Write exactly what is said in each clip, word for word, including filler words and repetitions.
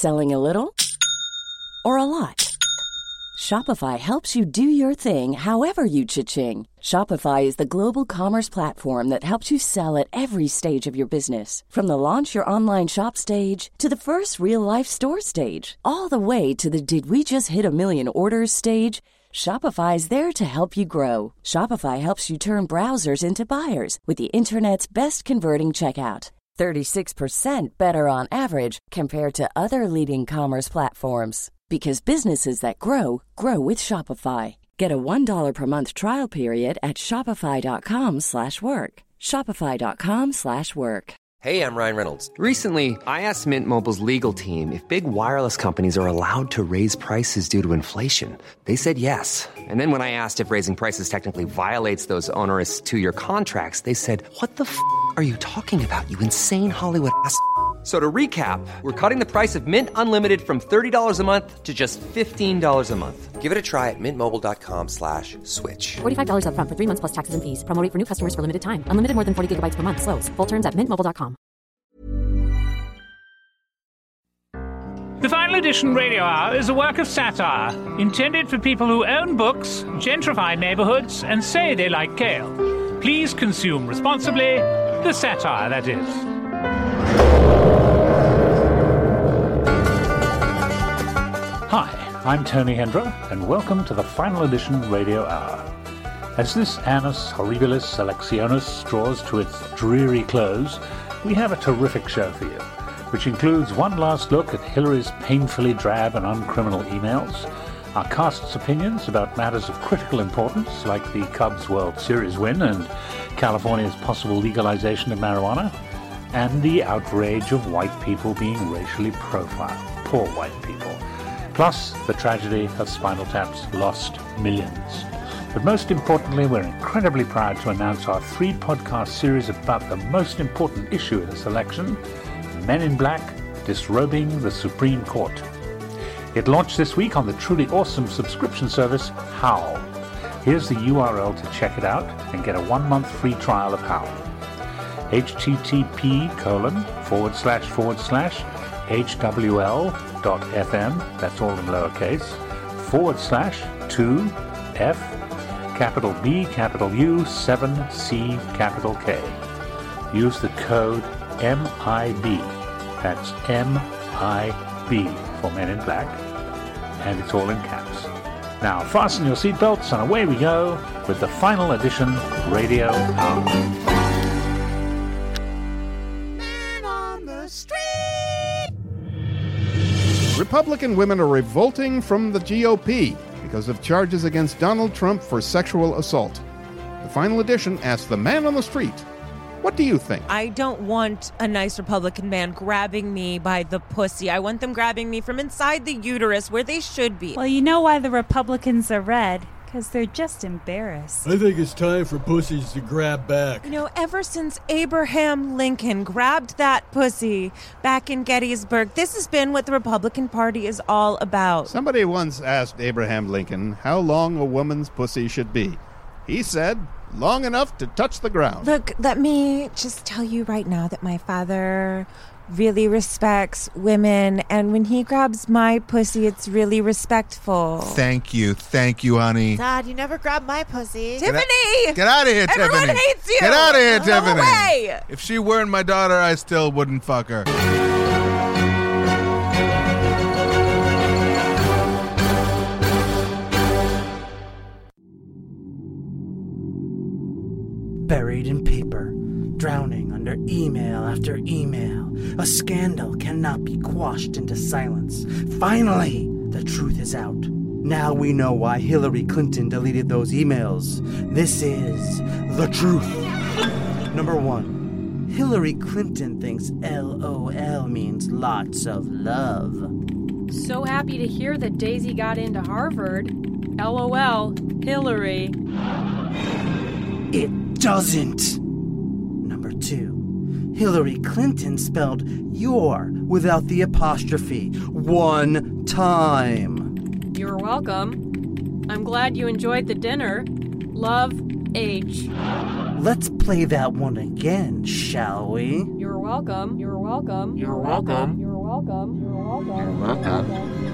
Selling a little or a lot? Shopify helps you do your thing however you cha-ching. Shopify is the global commerce platform that helps you sell at every stage of your business. From the launch your online shop stage to the first real-life store stage, all the way to the did we just hit a million orders stage. Shopify is there to help you grow. Shopify helps you turn browsers into buyers with the internet's best converting checkout. thirty-six percent better on average compared to other leading commerce platforms. Because businesses that grow, grow with Shopify. Get a one dollar per month trial period at shopify.com slash work. Shopify.com slash work. Hey, I'm Ryan Reynolds. Recently, I asked Mint Mobile's legal team if big wireless companies are allowed to raise prices due to inflation. They said yes. And then when I asked if raising prices technically violates those onerous two-year contracts, they said, what the f*** are you talking about, you insane Hollywood ass f- So to recap, we're cutting the price of Mint Unlimited from thirty dollars a month to just fifteen dollars a month. Give it a try at mintmobile.com slash switch. forty-five dollars up front for three months plus taxes and fees. Promo rate for new customers for limited time. Unlimited more than forty gigabytes per month. Slows full terms at mint mobile dot com. The Final Edition Radio Hour is a work of satire intended for people who own books, gentrify neighborhoods, and say they like kale. Please consume responsibly. The satire, that is. Hi, I'm Tony Hendra, and welcome to the Final Edition Radio Hour. As this Annus Horribilis Selectionis draws to its dreary close, we have a terrific show for you, which includes one last look at Hillary's painfully drab and uncriminal emails, our cast's opinions about matters of critical importance like the Cubs World Series win and California's possible legalization of marijuana, and the outrage of white people being racially profiled, poor white people. Plus, the tragedy of Spinal Tap's lost millions. But most importantly, we're incredibly proud to announce our three-podcast series about the most important issue of this election, Men in Black Disrobing the Supreme Court. It launched this week on the truly awesome subscription service, Howl. Here's the U R L to check it out and get a one-month free trial of Howl. http colon forward slash forward slash hwl.fm, that's all in lowercase, forward slash two F, capital B, capital U, seven C, capital K. Use the code M I B, that's M I B for Men in Black, and it's all in caps. Now fasten your seatbelts and away we go with the Final Edition Radio Hour. Republican women are revolting from the G O P because of charges against Donald Trump for sexual assault. The Final Edition asks the man on the street, what do you think? I don't want a nice Republican man grabbing me by the pussy. I want them grabbing me from inside the uterus where they should be. Well, you know why the Republicans are red. Because they're just embarrassed. I think it's time for pussies to grab back. You know, ever since Abraham Lincoln grabbed that pussy back in Gettysburg, this has been what the Republican Party is all about. Somebody once asked Abraham Lincoln how long a woman's pussy should be. He said, long enough to touch the ground. Look, let me just tell you right now that my father really respects women, and when he grabs my pussy, it's really respectful. Thank you. Thank you, honey. Dad, you never grabbed my pussy. Tiffany! Get out of here, Everyone Tiffany. hates you! Get out of here, Go Tiffany. away! If she weren't my daughter, I still wouldn't fuck her. Buried in paper, drowning under email after email, a scandal cannot be quashed into silence. Finally, the truth is out. Now we know why Hillary Clinton deleted those emails. This is the truth. Number one, Hillary Clinton thinks L O L means lots of love. So happy to hear that Daisy got into Harvard. L O L, Hillary. It doesn't. Number two, Hillary Clinton spelled your without the apostrophe one time. You're welcome. I'm glad you enjoyed the dinner. Love, H. Let's play that one again, shall we? You're welcome. You're welcome. You're welcome. You're welcome. welcome. You're welcome. You're welcome.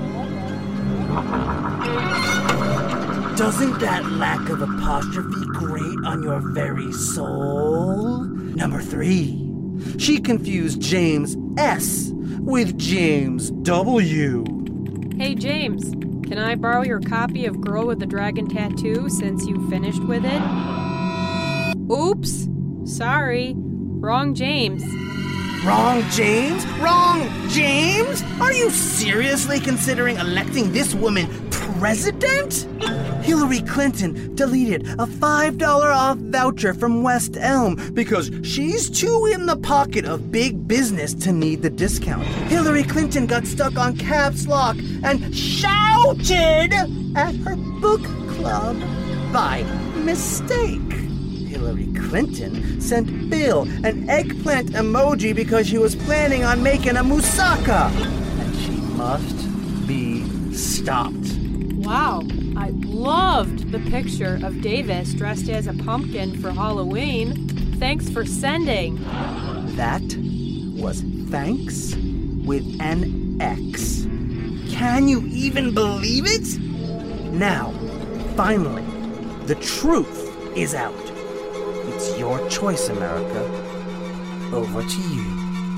Doesn't that lack of apostrophe grate on your very soul? Number three. She confused James S. with James W. Hey, James, can I borrow your copy of Girl with the Dragon Tattoo since you finished with it? Oops. Sorry. Wrong James. Wrong James? Wrong James? Are you seriously considering electing this woman president? Hillary Clinton deleted a five dollars off voucher from West Elm because she's too in the pocket of big business to need the discount. Hillary Clinton got stuck on caps lock and shouted at her book club by mistake. Hillary Clinton sent Bill an eggplant emoji because she was planning on making a moussaka. And she must be stopped. Wow, I loved the picture of Davis dressed as a pumpkin for Halloween. Thanks for sending. That was thanks with an X. Can you even believe it? Now, finally, the truth is out. It's your choice, America. Over to you.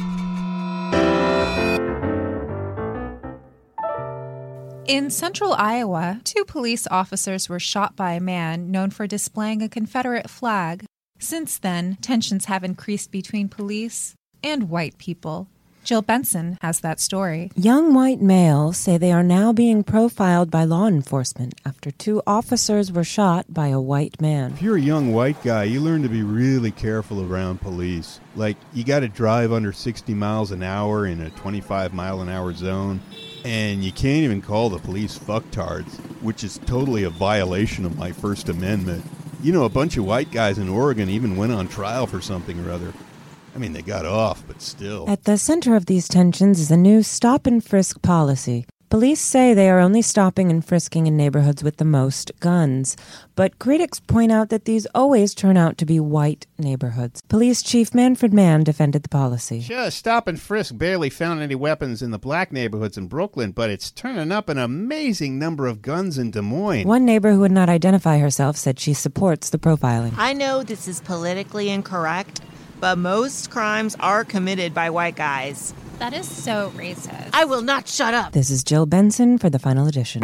In central Iowa, two police officers were shot by a man known for displaying a Confederate flag. Since then, tensions have increased between police and white people. Jill Benson has that story. Young white males say they are now being profiled by law enforcement after two officers were shot by a white man. If you're a young white guy, you learn to be really careful around police. Like, you got to drive under sixty miles an hour in a twenty-five mile an hour zone. And you can't even call the police fucktards, which is totally a violation of my First Amendment. You know, a bunch of white guys in Oregon even went on trial for something or other. I mean, they got off, but still. At the center of these tensions is a new stop and frisk policy. Police say they are only stopping and frisking in neighborhoods with the most guns. But critics point out that these always turn out to be white neighborhoods. Police Chief Manfred Mann defended the policy. Sure, stop and frisk barely found any weapons in the black neighborhoods in Brooklyn, but it's turning up an amazing number of guns in Des Moines. One neighbor who would not identify herself said she supports the profiling. I know this is politically incorrect, but most crimes are committed by white guys. That is so racist. I will not shut up. This is Jill Benson for the final edition.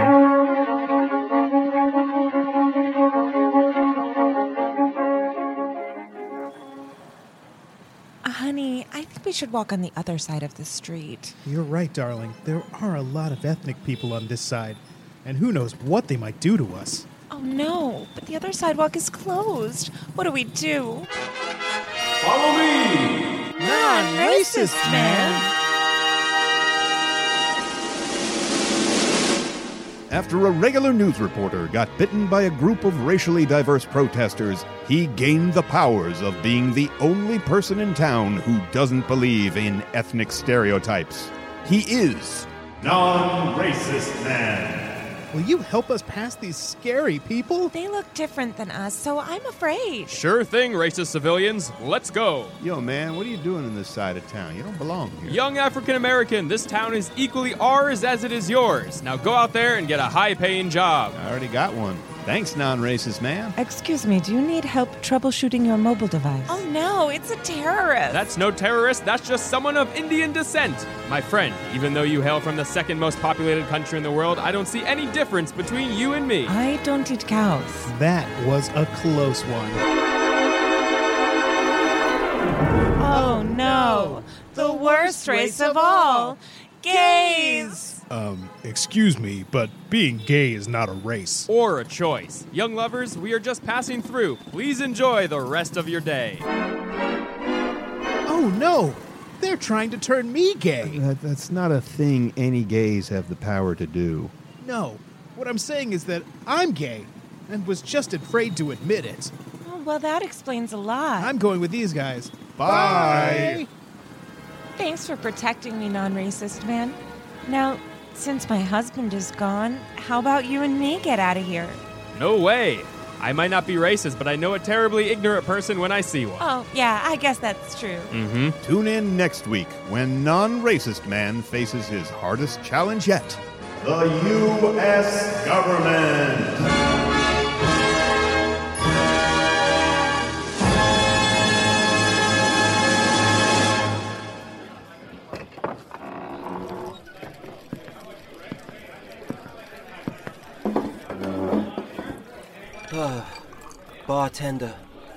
Honey, I think we should walk on the other side of the street. You're right, darling. There are a lot of ethnic people on this side, and who knows what they might do to us. Oh no, but the other sidewalk is closed. What do we do? Follow me! Non-racist, man! After a regular news reporter got bitten by a group of racially diverse protesters, he gained the powers of being the only person in town who doesn't believe in ethnic stereotypes. He is Non-Racist Man. Will you help us past these scary people? They look different than us, so I'm afraid. Sure thing, racist civilians. Let's go. Yo, man, what are you doing in this side of town? You don't belong here. Young African American, this town is equally ours as it is yours. Now go out there and get a high-paying job. I already got one. Thanks, non-racist man. Excuse me, do you need help troubleshooting your mobile device? Oh no, it's a terrorist. That's no terrorist, that's just someone of Indian descent. My friend, even though you hail from the second most populated country in the world, I don't see any difference between you and me. I don't eat cows. That was a close one. Oh no, the worst race of all, gays. Um, excuse me, but being gay is not a race. Or a choice. Young lovers, we are just passing through. Please enjoy the rest of your day. Oh no! They're trying to turn me gay! That, that's not a thing any gays have the power to do. No. What I'm saying is that I'm gay, and was just afraid to admit it. Oh, well, that explains a lot. I'm going with these guys. Bye! Bye. Thanks for protecting me, non-racist man. Now, since my husband is gone, how about you and me get out of here? No way. I might not be racist, but I know a terribly ignorant person when I see one. Oh, yeah, I guess that's true. Mm-hmm. Tune in next week when non-racist man faces his hardest challenge yet. The U S government. Bartender,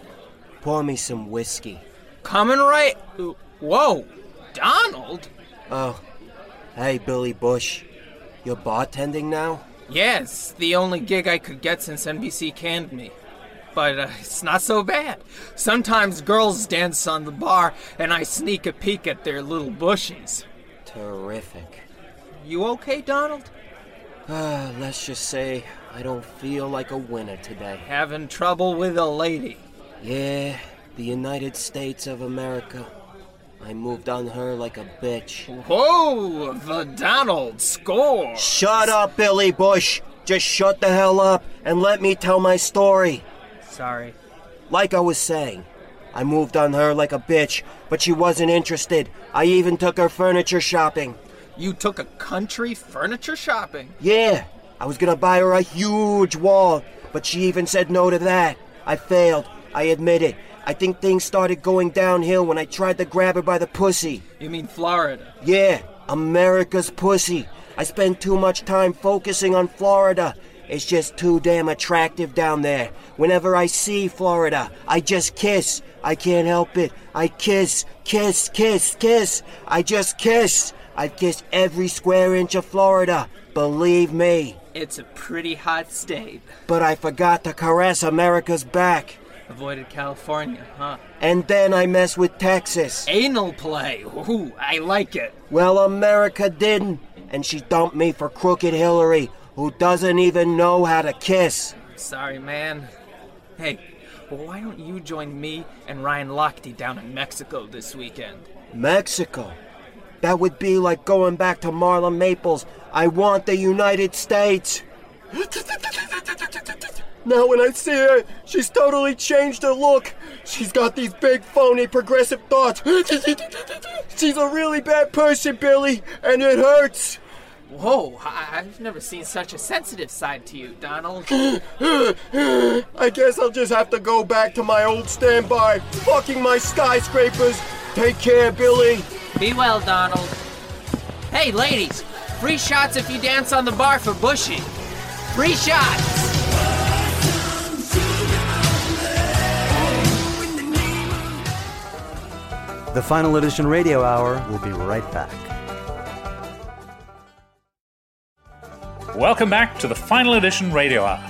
pour me some whiskey. Coming right... Whoa, Donald? Oh, hey, Billy Bush. You're bartending now? Yes, the only gig I could get since N B C canned me. But uh, it's not so bad. Sometimes girls dance on the bar, and I sneak a peek at their little bushies. Terrific. You okay, Donald? Uh, let's just say I don't feel like a winner today. Having trouble with a lady? Yeah, the United States of America. I moved on her like a bitch. Whoa, the Donald score. Shut up, Billy Bush. Just shut the hell up and let me tell my story. Sorry. Like I was saying, I moved on her like a bitch, but she wasn't interested. I even took her furniture shopping. You took a country furniture shopping? Yeah, I was gonna buy her a huge wall, but she even said no to that. I failed, I admit it. I think things started going downhill when I tried to grab her by the pussy. You mean Florida? Yeah, America's pussy. I spend too much time focusing on Florida. It's just too damn attractive down there. Whenever I see Florida, I just kiss. I can't help it. I kiss, kiss, kiss, kiss. I just kiss. I've kissed every square inch of Florida. Believe me. It's a pretty hot state. But I forgot to caress America's back. Avoided California, huh? And then I messed with Texas. Anal play. Ooh, I like it. Well, America didn't. And she dumped me for Crooked Hillary, who doesn't even know how to kiss. Sorry, man. Hey, well, why don't you join me and Ryan Lochte down in Mexico this weekend? Mexico? That would be like going back to Marla Maples. I want the United States. Now when I see her, she's totally changed her look. She's got these big, phony, progressive thoughts. She's a really bad person, Billy, and it hurts. Whoa, I've never seen such a sensitive side to you, Donald. I guess I'll just have to go back to my old standby, fucking my skyscrapers. Take care, Billy. Be well, Donald. Hey, ladies, free shots if you dance on the bar for Bushy. Free shots! The Final Edition Radio Hour will be right back. Welcome back to the Final Edition Radio Hour.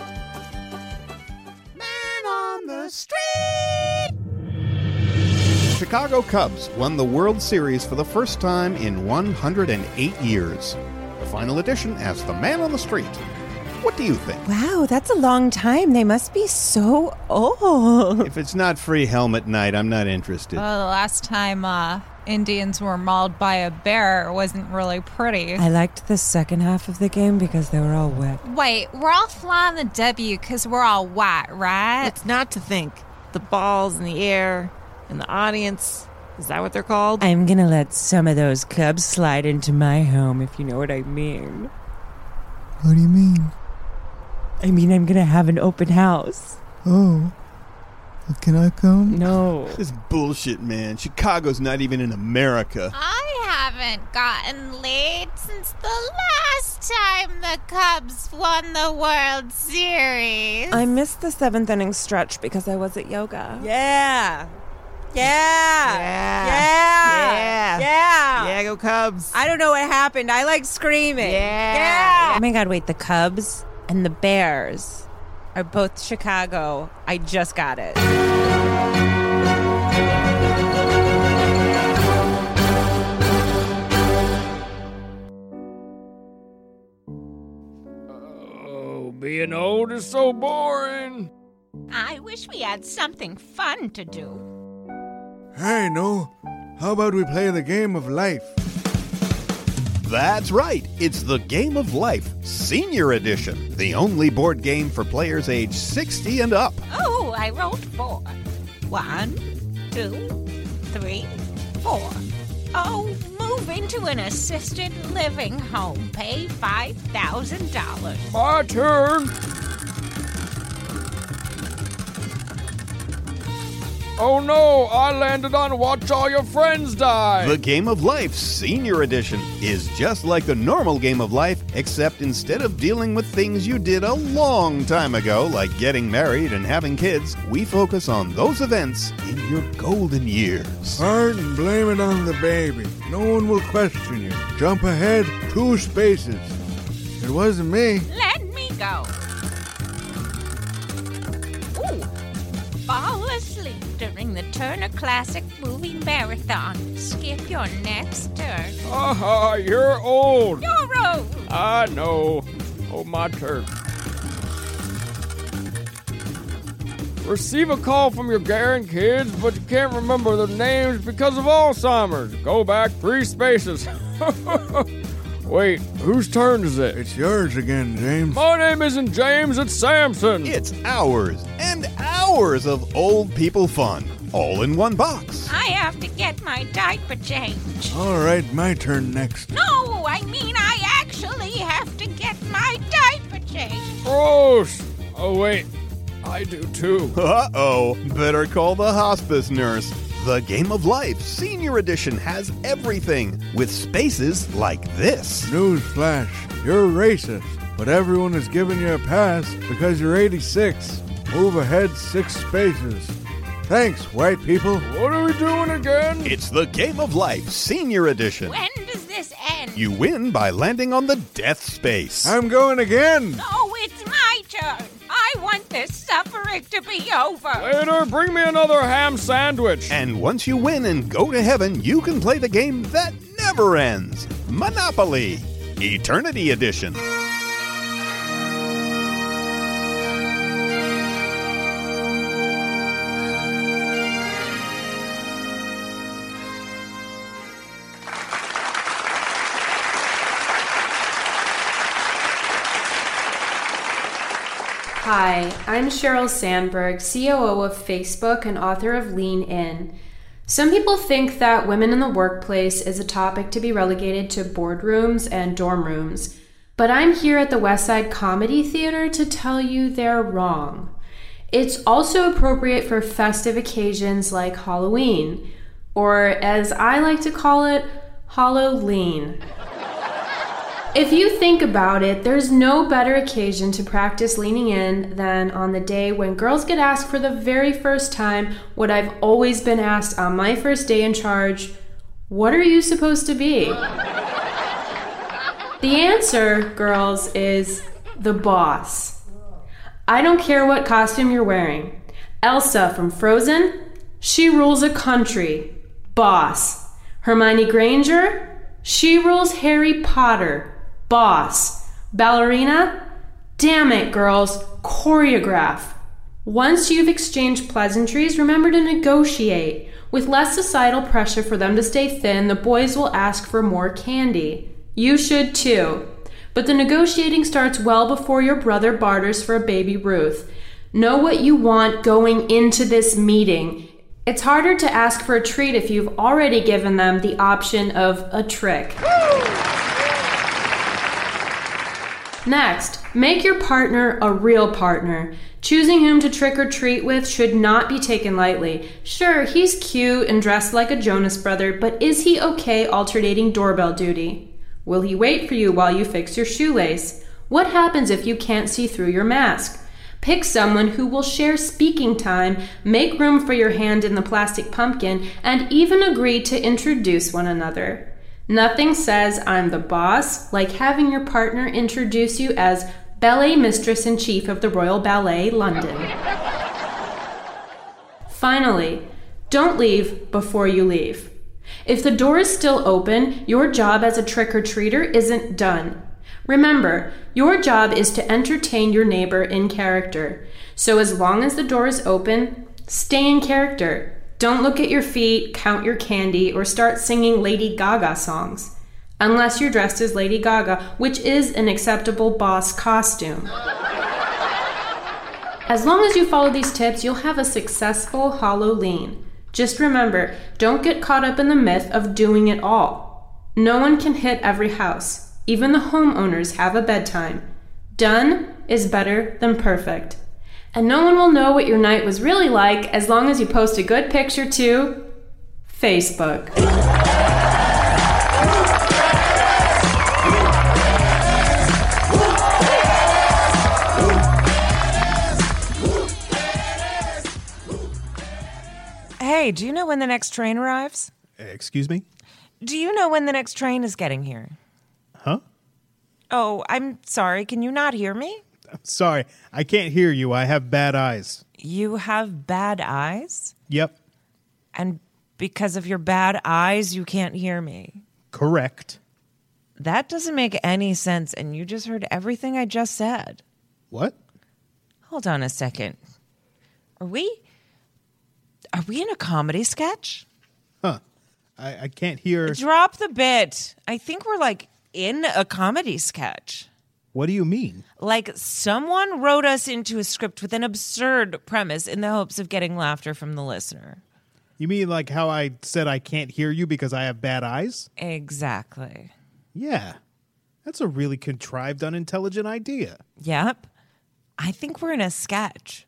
Man on the street! Chicago Cubs won the World Series for the first time in one hundred eight years. The Final Edition asks the man on the street, what do you think? Wow, that's a long time. They must be so old. If it's not free helmet night, I'm not interested. Well, the last time uh, Indians were mauled by a bear wasn't really pretty. I liked the second half of the game because they were all wet. Wait, we're all flying the W because we're all white, right? It's not to think. The balls in the air and the audience. Is that what they're called? I'm gonna let some of those Cubs slide into my home, if you know what I mean. What do you mean? I mean, I'm gonna have an open house. Oh. Well, can I come? No. This bullshit, man. Chicago's not even in America. I haven't gotten laid since the last time the Cubs won the World Series. I missed the seventh inning stretch because I was at yoga. Yeah. Yeah. Yeah. Yeah. Yeah. Yeah. Yeah, go Cubs. I don't know what happened. I like screaming. Yeah. Yeah. Oh my God, wait, the Cubs and the Bears are both Chicago. I just got it. Oh, being old is so boring. I wish we had something fun to do. Hey, no. How about we play the game of life? That's right. It's the Game of Life Senior Edition, the only board game for players age sixty and up. Oh, I rolled four. One, two, three, four. Oh, move into an assisted living home. Pay five thousand dollars. My turn. Oh no, I landed on Watch All Your Friends Die. The Game of Life Senior Edition is just like the normal Game of Life, except instead of dealing with things you did a long time ago, like getting married and having kids, we focus on those events in your golden years. Pardon, blame it on the baby. No one will question you. Jump ahead two spaces. It wasn't me. Let me go. Ooh, fall asleep during the Turner Classic Movie Marathon. Skip your next turn. Haha, you're old. You're old. I know. Oh, my turn. Receive a call from your grandkids, but you can't remember their names because of Alzheimer's. Go back three spaces. Wait, whose turn is it? It's yours again, James. My name isn't James, it's Samson. It's hours and hours of old people fun, all in one box. I have to get my diaper changed. All right, my turn next. No, I mean I actually have to get my diaper changed. Gross. Oh, wait. I do too. Uh-oh. Better call the hospice nurse. The Game of Life Senior Edition has everything, with spaces like this. Newsflash, you're racist, but everyone is giving you a pass because you're eighty-six. Move ahead six spaces. Thanks, white people. What are we doing again? It's the Game of Life Senior Edition. When does this end? You win by landing on the death space. I'm going again. No, it's my turn. I want this suffering to be over. Later, bring me another ham sandwich. And once you win and go to heaven, you can play the game that never ends. Monopoly Eternity Edition. Hi, I'm Sheryl Sandberg, C O O of Facebook and author of Lean In. Some people think that women in the workplace is a topic to be relegated to boardrooms and dorm rooms, but I'm here at the Westside Comedy Theater to tell you they're wrong. It's also appropriate for festive occasions like Halloween, or as I like to call it, Hollow-lean. If you think about it, there's no better occasion to practice leaning in than on the day when girls get asked for the very first time what I've always been asked on my first day in charge: what are you supposed to be? The answer, girls, is the boss. I don't care what costume you're wearing. Elsa from Frozen, she rules a country. Boss. Hermione Granger, she rules Harry Potter. Boss. Ballerina? Damn it, girls. Choreograph. Once you've exchanged pleasantries, remember to negotiate. With less societal pressure for them to stay thin, the boys will ask for more candy. You should too. But the negotiating starts well before your brother barters for a baby Ruth. Know what you want going into this meeting. It's harder to ask for a treat if you've already given them the option of a trick. Next, make your partner a real partner. Choosing whom to trick or treat with should not be taken lightly. Sure, he's cute and dressed like a Jonas brother, but is he okay alternating doorbell duty? Will he wait for you while you fix your shoelace? What happens if you can't see through your mask? Pick someone who will share speaking time, make room for your hand in the plastic pumpkin, and even agree to introduce one another. Nothing says I'm the boss like having your partner introduce you as Ballet Mistress-in-Chief of the Royal Ballet, London. Finally, don't leave before you leave. If the door is still open, your job as a trick-or-treater isn't done. Remember, your job is to entertain your neighbor in character. So as long as the door is open, stay in character. Don't look at your feet, count your candy, or start singing Lady Gaga songs. Unless you're dressed as Lady Gaga, which is an acceptable boss costume. As long as you follow these tips, you'll have a successful Halloween. Just remember, don't get caught up in the myth of doing it all. No one can hit every house. Even the homeowners have a bedtime. Done is better than perfect. And no one will know what your night was really like as long as you post a good picture to Facebook. Hey, do you know when the next train arrives? Excuse me? Do you know when the next train is getting here? Huh? Oh, I'm sorry. Can you not hear me? I'm sorry. I can't hear you. I have bad eyes. You have bad eyes? Yep. And because of your bad eyes, you can't hear me? Correct. That doesn't make any sense, and you just heard everything I just said. What? Hold on a second. Are we... Are we in a comedy sketch? Huh. I, I can't hear... Drop the bit. I think we're, like, in a comedy sketch. What do you mean? Like, someone wrote us into a script with an absurd premise in the hopes of getting laughter from the listener. You mean like how I said I can't hear you because I have bad eyes? Exactly. Yeah. That's a really contrived, unintelligent idea. Yep. I think we're in a sketch.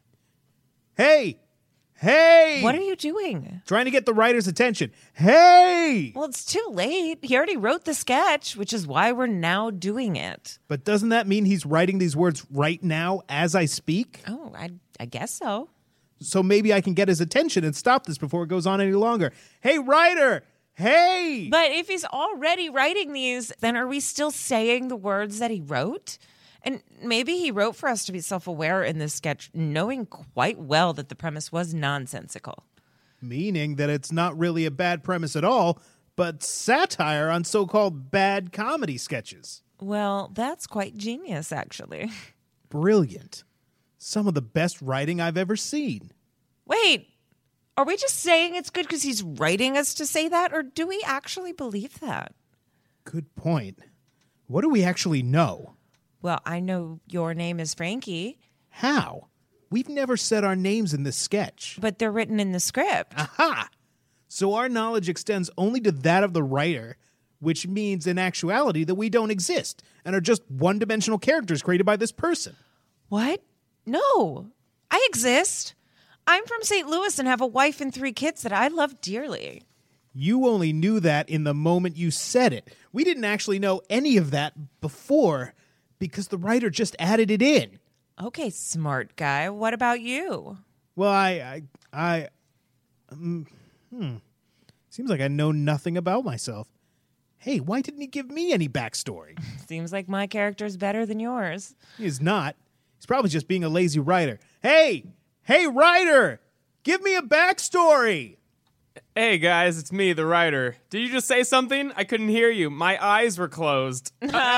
Hey! Hey! What are you doing? Trying to get the writer's attention. Hey! Well, it's too late. He already wrote the sketch, which is why we're now doing it. But doesn't that mean he's writing these words right now as I speak? Oh, I, I guess so. So maybe I can get his attention and stop this before it goes on any longer. Hey, writer! Hey! But if he's already writing these, then are we still saying the words that he wrote? And maybe he wrote for us to be self-aware in this sketch, knowing quite well that the premise was nonsensical. Meaning that it's not really a bad premise at all, but satire on so-called bad comedy sketches. Well, that's quite genius, actually. Brilliant. Some of the best writing I've ever seen. Wait, are we just saying it's good because he's writing us to say that, or do we actually believe that? Good point. What do we actually know? Well, I know your name is Frankie. How? We've never said our names in this sketch. But they're written in the script. Aha! So our knowledge extends only to that of the writer, which means in actuality that we don't exist and are just one-dimensional characters created by this person. What? No. I exist. I'm from Saint Louis and have a wife and three kids that I love dearly. You only knew that in the moment you said it. We didn't actually know any of that before, because the writer just added it in. Okay, smart guy. What about you? Well, I... I... I um, hmm. Seems like I know nothing about myself. Hey, why didn't he give me any backstory? Seems like my character's better than yours. He's not. He's probably just being a lazy writer. Hey! Hey, writer! Give me a backstory! Hey guys, it's me, the writer. Did you just say something? I couldn't hear you. My eyes were closed. Good one.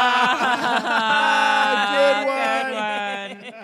Good one.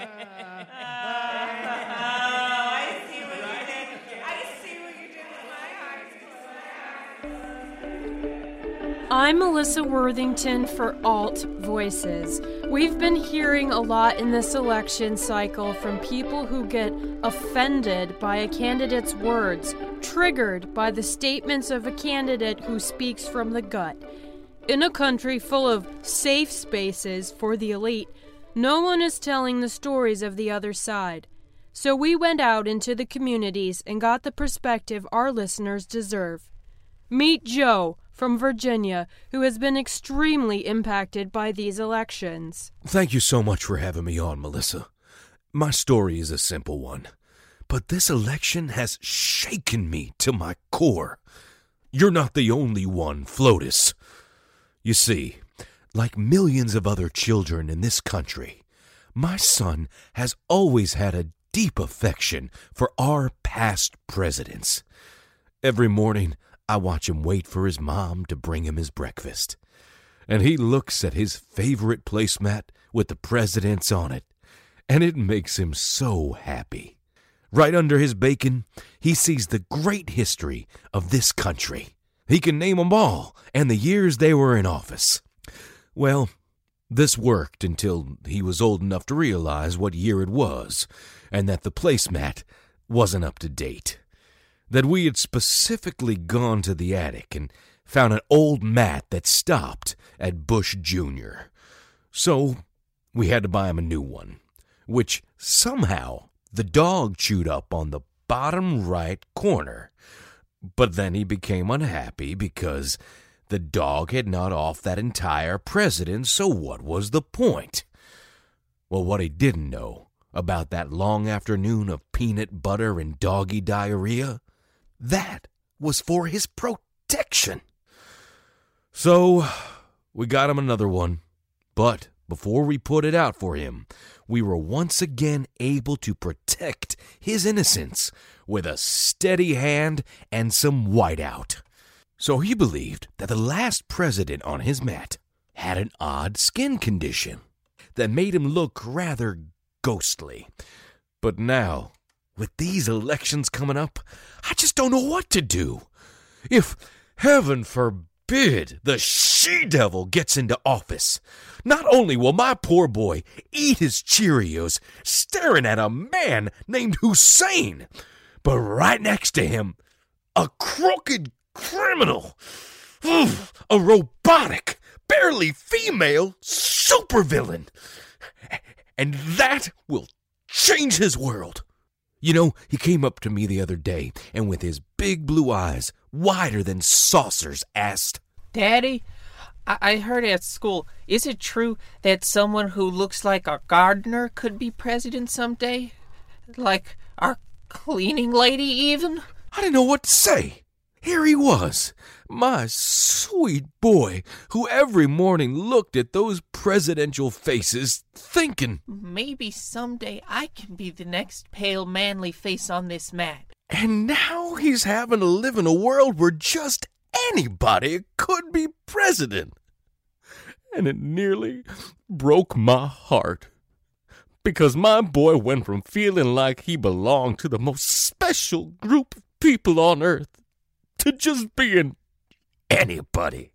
I'm Melissa Worthington for Alt Voices. We've been hearing a lot in this election cycle from people who get offended by a candidate's words, triggered by the statements of a candidate who speaks from the gut. In a country full of safe spaces for the elite, no one is telling the stories of the other side. So we went out into the communities and got the perspective our listeners deserve. Meet Joe from Virginia, who has been extremely impacted by these elections. Thank you so much for having me on, Melissa. My story is a simple one, but this election has shaken me to my core. You're not the only one, Flotus. You see, like millions of other children in this country, my son has always had a deep affection for our past presidents. Every morning, I watch him wait for his mom to bring him his breakfast. And he looks at his favorite placemat with the presidents on it, and it makes him so happy. Right under his bacon, he sees the great history of this country. He can name 'em all and the years they were in office. Well, this worked until he was old enough to realize what year it was and that the placemat wasn't up to date. That we had specifically gone to the attic and found an old mat that stopped at Bush Junior So we had to buy him a new one, which somehow the dog chewed up on the bottom right corner. But then he became unhappy because the dog had gnawed off that entire president, so what was the point? Well, what he didn't know about that long afternoon of peanut butter and doggy diarrhea, that was for his protection. So we got him another one, but before we put it out for him, we were once again able to protect his innocence with a steady hand and some whiteout. So he believed that the last president on his mat had an odd skin condition that made him look rather ghostly. But now, with these elections coming up, I just don't know what to do. If, heaven forbid, the she-devil gets into office, not only will my poor boy eat his Cheerios staring at a man named Hussein, but right next to him, a crooked criminal, a robotic, barely female supervillain. And that will change his world. You know, he came up to me the other day and with his big blue eyes, wider than saucers, asked, Daddy, I, I heard at school, is it true that someone who looks like a gardener could be president someday? Like our cleaning lady, even? I didn't know what to say. Here he was, my sweet boy, who every morning looked at those presidential faces, thinking, maybe someday I can be the next pale, manly face on this mat. And now he's having to live in a world where just anybody could be president. And it nearly broke my heart. Because my boy went from feeling like he belonged to the most special group of people on earth to just being anybody.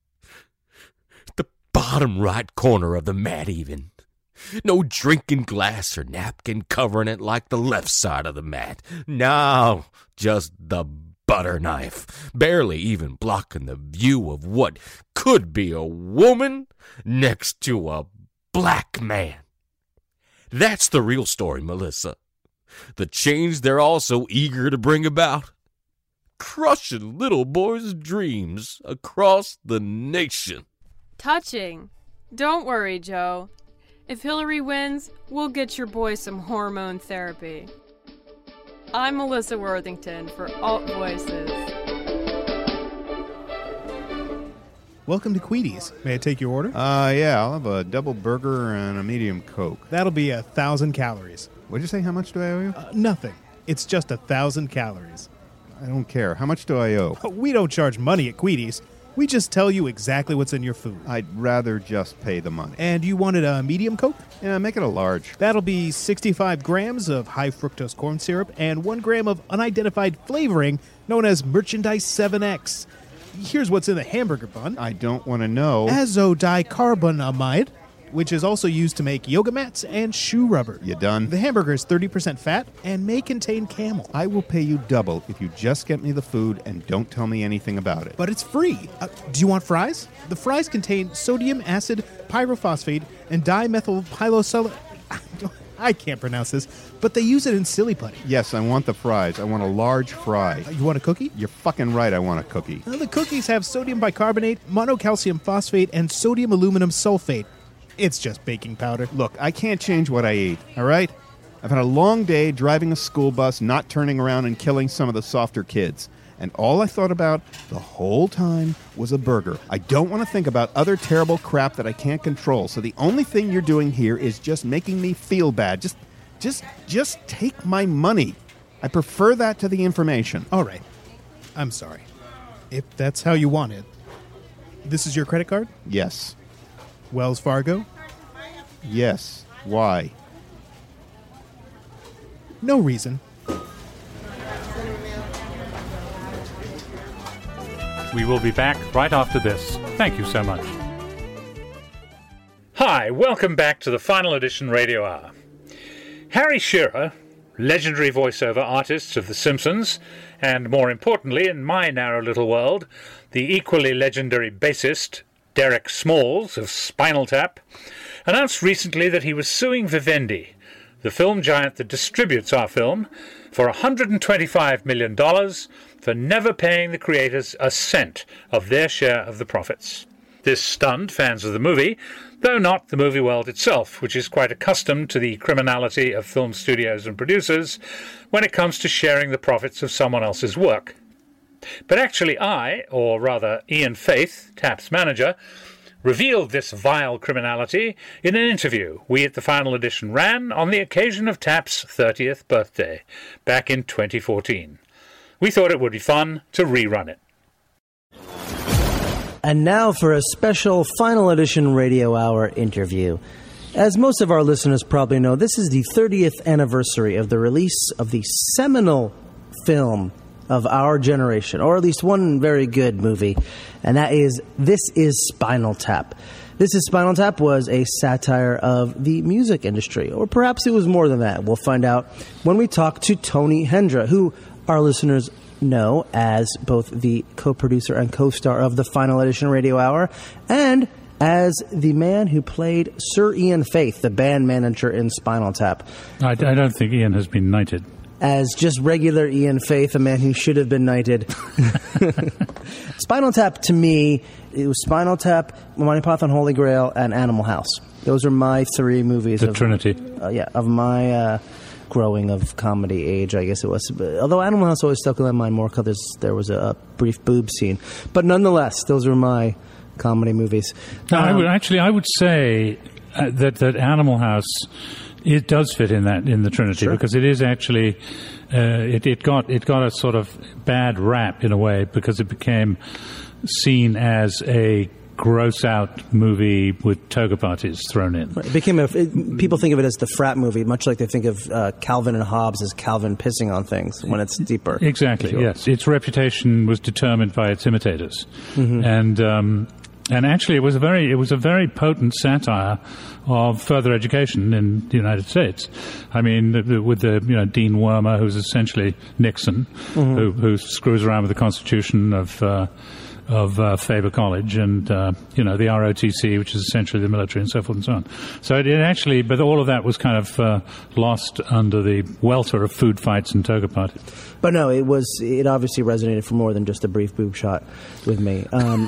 The bottom right corner of the mat even. No drinking glass or napkin covering it like the left side of the mat. No, just the butter knife, barely even blocking the view of what could be a woman next to a black man. That's the real story, Melissa. The change they're all so eager to bring about. Crushing little boys' dreams across the nation. Touching. Don't worry, Joe. If Hillary wins, we'll get your boy some hormone therapy. I'm Melissa Worthington for Alt Voices. Welcome to Queeties. May I take your order? Uh, yeah, I'll have a double burger and a medium Coke. That'll be a thousand calories. What'd you say? How much do I owe you? Uh, nothing. It's just a thousand calories. I don't care. How much do I owe? We don't charge money at Queeties. We just tell you exactly what's in your food. I'd rather just pay the money. And you wanted a medium Coke? Yeah, make it a large. That'll be sixty-five grams of high fructose corn syrup and one gram of unidentified flavoring known as Merchandise seven X. Here's what's in the hamburger bun. I don't want to know. Azodicarbonamide, which is also used to make yoga mats and shoe rubber. You done? The hamburger is thirty percent fat and may contain camel. I will pay you double if you just get me the food and don't tell me anything about it. But it's free. Uh, do you want fries? The fries contain sodium acid pyrophosphate and dimethylpilosel... I can't pronounce this, but they use it in silly putty. Yes, I want the fries. I want a large fry. Uh, you want a cookie? You're fucking right, I want a cookie. Uh, the cookies have sodium bicarbonate, monocalcium phosphate, and sodium aluminum sulfate. It's just baking powder. Look, I can't change what I eat, all right? I've had a long day driving a school bus, not turning around and killing some of the softer kids. And all I thought about the whole time was a burger. I don't want to think about other terrible crap that I can't control. So the only thing you're doing here is just making me feel bad. Just, just, just take my money. I prefer that to the information. All right. I'm sorry. If that's how you want it. This is your credit card? Yes. Wells Fargo? Yes. Why? No reason. We will be back right after this. Thank you so much. Hi, welcome back to the Final Edition Radio Hour. Harry Shearer, legendary voiceover artist of The Simpsons, and more importantly, in my narrow little world, the equally legendary bassist Derek Smalls of Spinal Tap, announced recently that he was suing Vivendi, the film giant that distributes our film, for one hundred twenty-five million dollars for never paying the creators a cent of their share of the profits. This stunned fans of the movie, though not the movie world itself, which is quite accustomed to the criminality of film studios and producers when it comes to sharing the profits of someone else's work. But actually I, or rather Ian Faith, Tap's manager, revealed this vile criminality in an interview we at the Final Edition ran on the occasion of Tap's thirtieth birthday, back in twenty fourteen. We thought it would be fun to rerun it. And now for a special Final Edition Radio Hour interview. As most of our listeners probably know, this is the thirtieth anniversary of the release of the seminal film of our generation, or at least one very good movie, and that is This Is Spinal Tap. This Is Spinal Tap was a satire of the music industry, or perhaps it was more than that. We'll find out when we talk to Tony Hendra, who our listeners know as both the co-producer and co-star of the Final Edition Radio Hour, and as the man who played Sir Ian Faith, the band manager in Spinal Tap. I, I don't think Ian has been knighted. As just regular Ian Faith, a man who should have been knighted. Spinal Tap, to me, it was Spinal Tap, Monty Python Holy Grail, and Animal House. Those are my three movies. The of, Trinity. Uh, yeah, of my uh, growing of comedy age, I guess it was. But, although Animal House always stuck in my mind more because there was a, a brief boob scene. But nonetheless, those were my comedy movies. No, um, I would, actually, I would say uh, that, that Animal House... It does fit in that in the Trinity, sure. because it is actually uh, it, it got it got a sort of bad rap in a way because it became seen as a gross out movie with toga parties thrown in. It became a, it, people think of it as the frat movie, much like they think of uh, Calvin and Hobbes as Calvin pissing on things when it's deeper. Exactly. Yes, its reputation was determined by its imitators, mm-hmm. and. Um, And actually, it was a very it was a very potent satire of further education in the United States. I mean, the, the, with the you know Dean Wormer, who's essentially Nixon, mm-hmm. who, who screws around with the Constitution of uh, of uh, Faber College, and uh, you know the R O T C, which is essentially the military, and so forth and so on. So it, it actually, but all of that was kind of uh, lost under the welter of food fights and toga parties. But no, it was it obviously resonated for more than just a brief boob shot with me. Um,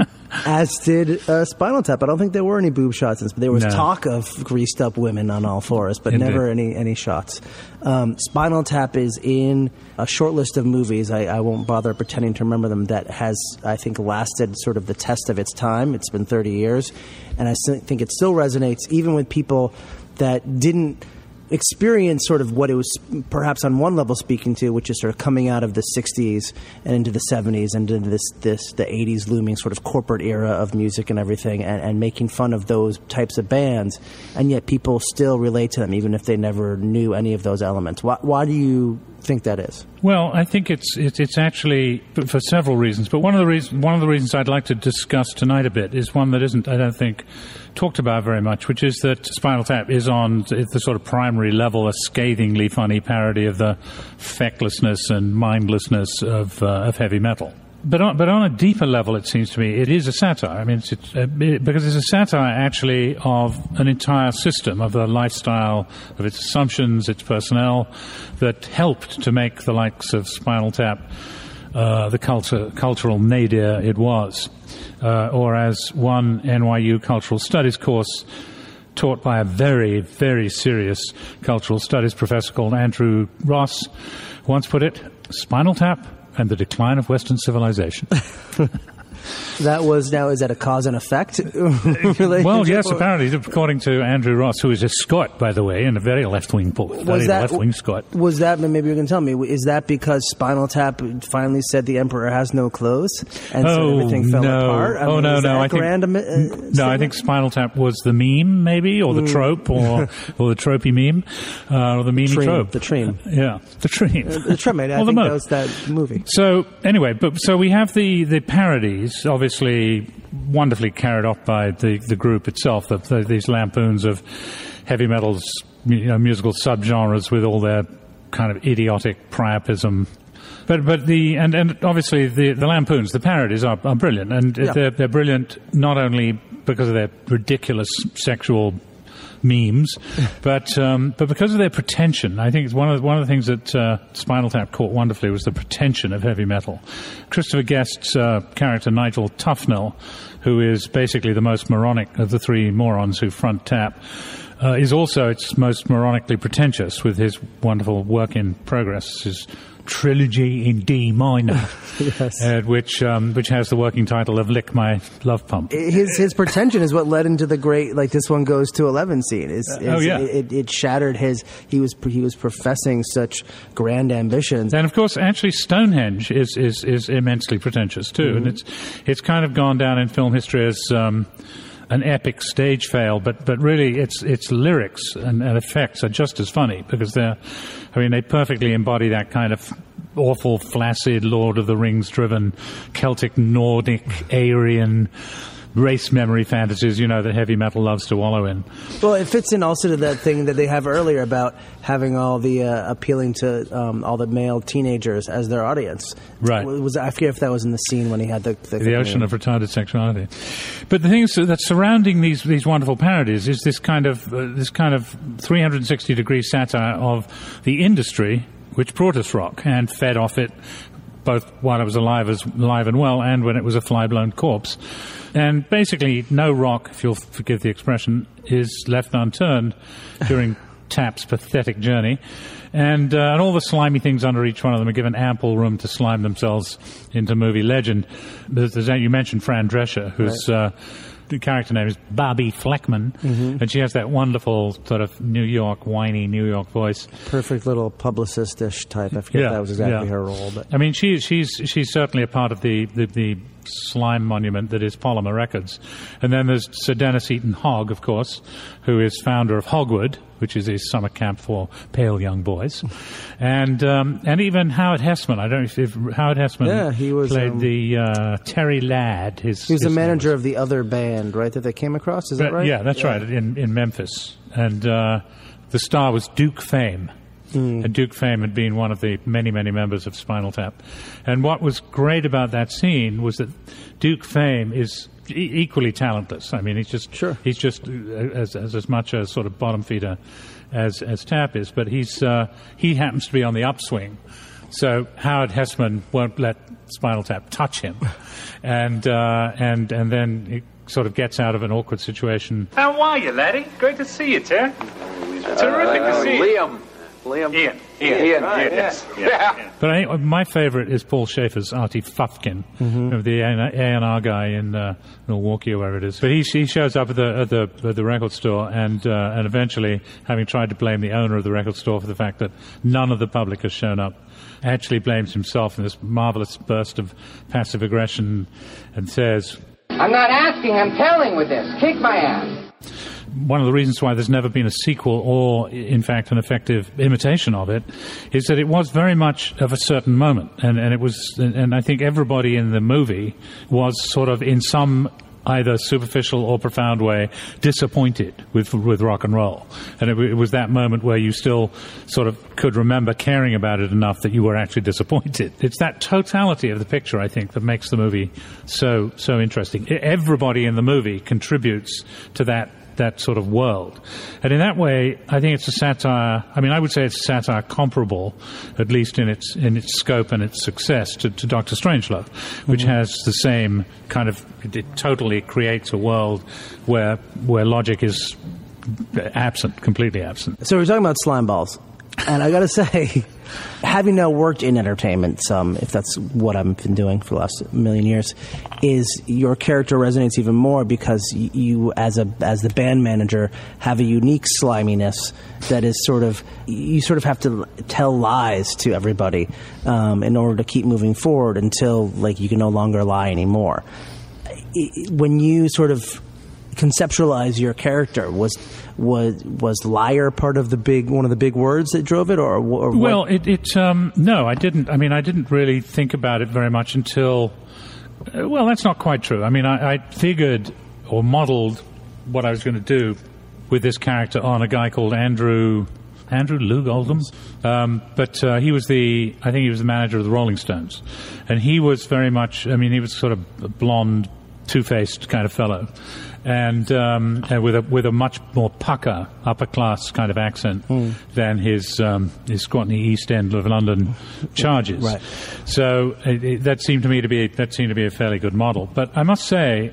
As did uh, Spinal Tap. I don't think there were any boob shots, but there was no. talk of greased up women on all fours, but Indeed. never any any shots. Um, Spinal Tap is in a short list of movies. I, I won't bother pretending to remember them. That has, I think, lasted sort of the test of its time. It's been thirty years, and I think it still resonates even with people that didn't experience sort of what it was perhaps on one level speaking to, which is sort of coming out of the sixties and into the seventies and into this, this the eighties looming sort of corporate era of music and everything, and, and making fun of those types of bands, and yet people still relate to them even if they never knew any of those elements. Why, why do you think that is? Well, I think it's it's, it's actually for several reasons, but one of the reasons one of the reasons I'd like to discuss tonight a bit is one that isn't, I don't think, talked about very much, which is that Spinal Tap is on the sort of primary level a scathingly funny parody of the fecklessness and mindlessness of uh, of heavy metal. But on, but on a deeper level, it seems to me, it is a satire. I mean, it's, it's, uh, it, because it's a satire, actually, of an entire system, of the lifestyle, of its assumptions, its personnel, that helped to make the likes of Spinal Tap uh, the culture, cultural nadir it was. Uh, or as one N Y U cultural studies course taught by a very, very serious cultural studies professor called Andrew Ross once put it, Spinal Tap and the Decline of Western Civilization. That was now, is that a cause and effect relationship? Well, yes, apparently, according to Andrew Ross, who is a Scot, by the way, and a very left-wing poet, very that, left-wing Scot. Was that, maybe you can tell me, is that because Spinal Tap finally said the Emperor has no clothes, and oh, so everything fell no. apart? I oh, mean, no, is no. that I think, grand, uh, no, I think Spinal Tap was the meme, maybe, or the Mm. trope, or or the tropey meme, uh, or the meme Treem, trope. the Treem. Yeah, the Treem. Uh, the Treem, I well, think the that was that movie. So anyway, but so we have the, the parodies, obviously wonderfully carried off by the, the group itself. The, the, these lampoons of heavy metal's, you know, musical subgenres with all their kind of idiotic priapism. But but the and, and obviously the, the lampoons, the parodies are, are brilliant, and Yeah. they're they're brilliant not only because of their ridiculous sexual memes, but um, but because of their pretension. I think it's one of the, one of the things that uh, Spinal Tap caught wonderfully was the pretension of heavy metal. Christopher Guest's uh, character Nigel Tufnell, who is basically the most moronic of the three morons who front Tap, uh, is also its most moronically pretentious with his wonderful work in progress, his trilogy in D minor, yes. uh, which um, which has the working title of "Lick My Love Pump." His his pretension is what led into the great, like, this one goes to eleven scene. Is, is oh, yeah. it, it shattered his. He was he was professing such grand ambitions. And of course, actually, Stonehenge is is, is immensely pretentious too, Mm-hmm. and it's it's kind of gone down in film history as um, an epic stage fail. But but really, its its lyrics and, and effects are just as funny because they're, I mean, they perfectly embody that kind of awful, flaccid, Lord of the Rings-driven Celtic, Nordic, Aryan race memory fantasies, you know, that heavy metal loves to wallow in. Well, it fits in also to that thing that they have earlier about having all the uh, appealing to um, all the male teenagers as their audience. Right. Was I forget if that was in the scene when he had the the, The ocean of retarded sexuality. But the thing is that surrounding these these wonderful parodies is this kind of uh, this kind of three hundred sixty degree satire of the industry which brought us rock and fed off it both while it was alive as alive and well and when it was a fly-blown corpse. And basically no rock, if you'll forgive the expression, is left unturned during Tap's pathetic journey. And, uh, and all the slimy things under each one of them are given ample room to slime themselves into movie legend. There's, there's, you mentioned Fran Drescher, whose Right. uh, the character name is Bobby Fleckman, Mhm. and she has that wonderful sort of New York, whiny New York voice. perfect little publicist-ish type. I forget if that was exactly yeah. her role, but I mean, she, she's she's certainly a part of the, the, the slime monument that is Polymer Records. And then there's Sir Dennis Eaton Hogg, of course, who is founder of Hogwood, which is a summer camp for pale young boys. And um, and even Howard Hessman. I don't know if, if Howard Hessman Yeah, he was, played um, the uh, Terry Ladd. His, he was the his name manager of the other band, right? That they came across. Is that But- right? Yeah, that's right, in, in Memphis. And uh, the star was Duke Fame. Mm. And Duke Fame had been one of the many, many members of Spinal Tap. And what was great about that scene was that Duke Fame is e- equally talentless. I mean, he's just sure. he's just uh, as, as as much a sort of bottom feeder as as Tap is, but he's uh, he happens to be on the upswing. So Howard Hessman won't let Spinal Tap touch him, and uh, and and then he sort of gets out of an awkward situation. How are you, laddie? Great to see you, Ter. Terrific to see you. Liam. Liam. Ian. Ian. Ian. Right, Ian, yes. yeah. Yeah. But I, my favourite is Paul Schaefer's Artie Fufkin, Mhm. the A and R guy in uh, Milwaukee or wherever it is. But he, he shows up at the at the, at the record store, and uh, and eventually, having tried to blame the owner of the record store for the fact that none of the public has shown up, actually blames himself in this marvellous burst of passive aggression, and says, I'm not asking, I'm telling with this. Kick my ass. one of the reasons why there's never been a sequel or, in fact, an effective imitation of it is that it was very much of a certain moment. And, and it was, and I think everybody in the movie was sort of in some either superficial or profound way disappointed with with rock and roll. And it, it was that moment where you still sort of could remember caring about it enough that you were actually disappointed. It's that totality of the picture, I think, that makes the movie so so interesting. Everybody in the movie contributes to that that sort of world. And in that way, I think it's a satire, I mean, I would say it's a satire comparable, at least in its in its scope and its success, to, to Doctor Strangelove, which mm-hmm. has the same kind of, it, it totally creates a world where where logic is absent, completely absent. So we're talking about slime balls. And I got to say, having now worked in entertainment some, if that's what I've been doing for the last million years, is your character resonates even more because you, as a as the band manager, have a unique sliminess that is sort of, you sort of have to tell lies to everybody um, in order to keep moving forward until like you can no longer lie anymore. When you sort of conceptualize your character, was was was liar part of the big one of the big words that drove it, or, or well, what? it, it um, no, I didn't. I mean, I didn't really think about it very much until. Uh, well, that's not quite true. I mean, I, I figured or modeled what I was going to do with this character on a guy called Andrew Andrew Loog Oldham, um, but uh, he was the I think he was the manager of the Rolling Stones, and he was very much. I mean, he was sort of a blonde, two-faced kind of fellow. And, um, and with a with a much more pucker, upper class kind of accent mm. than his um, his squatty East End of London charges. Right. So it, it, that seemed to me to be that seemed to be a fairly good model. But I must say,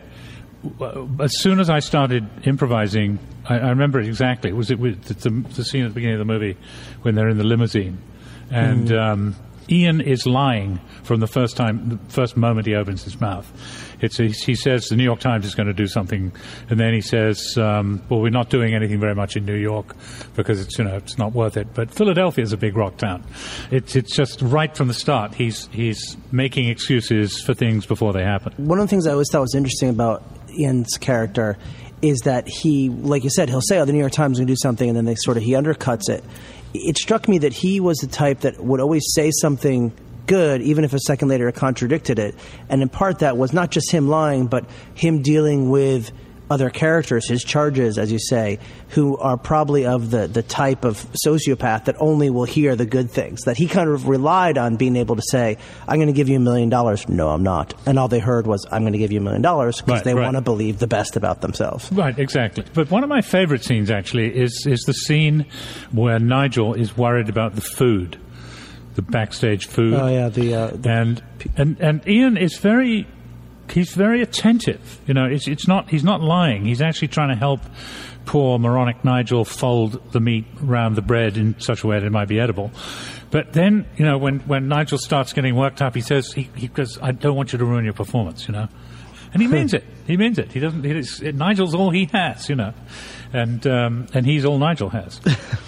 as soon as I started improvising, I, I remember it exactly. It was it was the, the scene at the beginning of the movie when they're in the limousine, and mm. um, Ian is lying from the first time, the first moment he opens his mouth. It's a, he says the New York Times is going to do something, and then he says, um, "Well, we're not doing anything very much in New York because it's you know it's not worth it." But Philadelphia is a big rock town. It's it's just right from the start. He's he's making excuses for things before they happen. One of the things I always thought was interesting about Ian's character is that he, like you said, he'll say, "Oh, the New York Times is going to do something," and then they sort of he undercuts it. It struck me that he was the type that would always say something good, even if a second later it contradicted it. And in part that was not just him lying, but him dealing with other characters, his charges, as you say, who are probably of the, the type of sociopath that only will hear the good things. That he kind of relied on being able to say, I'm going to give you a million dollars. No, I'm not. And all they heard was, I'm going to give you a million dollars because right, they right. want to believe the best about themselves. Right, exactly. But one of my favorite scenes, actually, is, is the scene where Nigel is worried about the food. The backstage food. Oh yeah, the, uh, the and and and Ian is very, he's very attentive. You know, it's it's not he's not lying. He's actually trying to help poor moronic Nigel fold the meat around the bread in such a way that it might be edible. But then, you know, when, when Nigel starts getting worked up, he says he, he goes, "I don't want you to ruin your performance," you know, and he means it. He means it. He doesn't. He's, Nigel's all he has, you know, and um, and he's all Nigel has.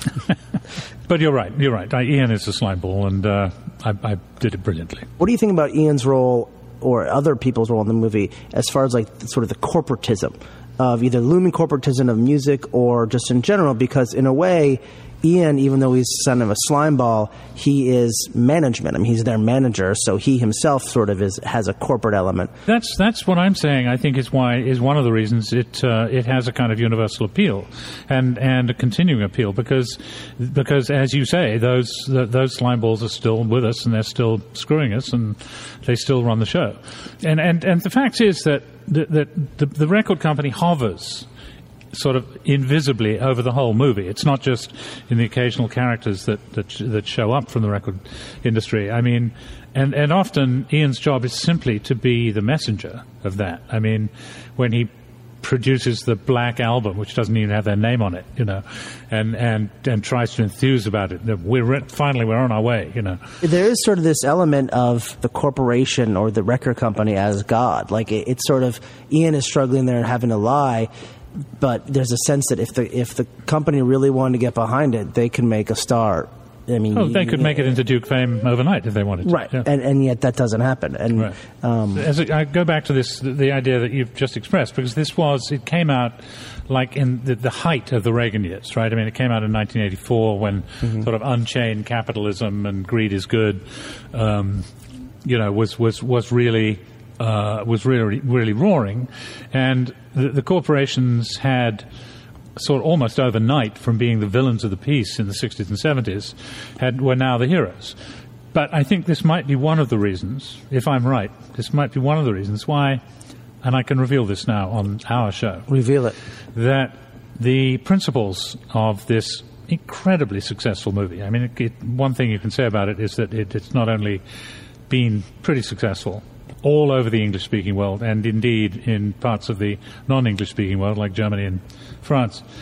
But you're right, you're right. I, Ian is a slime ball, and uh, I, I did it brilliantly. What do you think about Ian's role or other people's role in the movie as far as like sort of the corporatism of either looming corporatism of music or just in general? Because in a way, Ian, even though he's son of a slime ball, he is management. I mean, he's their manager, so he himself sort of is has a corporate element. That's that's what I'm saying. I think is why is one of the reasons it uh, it has a kind of universal appeal, and and a continuing appeal because because as you say, those the, those slime balls are still with us and they're still screwing us and they still run the show, and and and the fact is that that the, the, the record company hovers sort of invisibly over the whole movie. It's not just in the occasional characters that that, that show up from the record industry. I mean, and, and often Ian's job is simply to be the messenger of that. I mean, when he produces the Black Album, which doesn't even have their name on it, you know, and and, and tries to enthuse about it, that we're finally we're on our way, you know. There is sort of this element of the corporation or the record company as God. Like it, it's sort of Ian is struggling there and having to lie. But there's a sense that if the if the company really wanted to get behind it, they can make a star. I mean, oh, they could make it into Duke fame overnight if they wanted to. Right, yeah. and and yet that doesn't happen. And right. um, As I go back to this, the idea that you've just expressed, because this was it came out like in the, the height of the Reagan years, right? I mean, it came out in nineteen eighty-four when mm-hmm. sort of unchained capitalism and greed is good, um, you know, was was was really. Uh, was really, really roaring, and the, the corporations had sort of almost overnight, from being the villains of the piece in the sixties and seventies, had were now the heroes. But I think this might be one of the reasons, if I'm right, this might be one of the reasons why, and I can reveal this now on our show. Reveal it. That the principles of this incredibly successful movie, I mean, it, it, one thing you can say about it is that it, it's not only been pretty successful all over the English-speaking world, and indeed in parts of the non-English-speaking world, like Germany and France.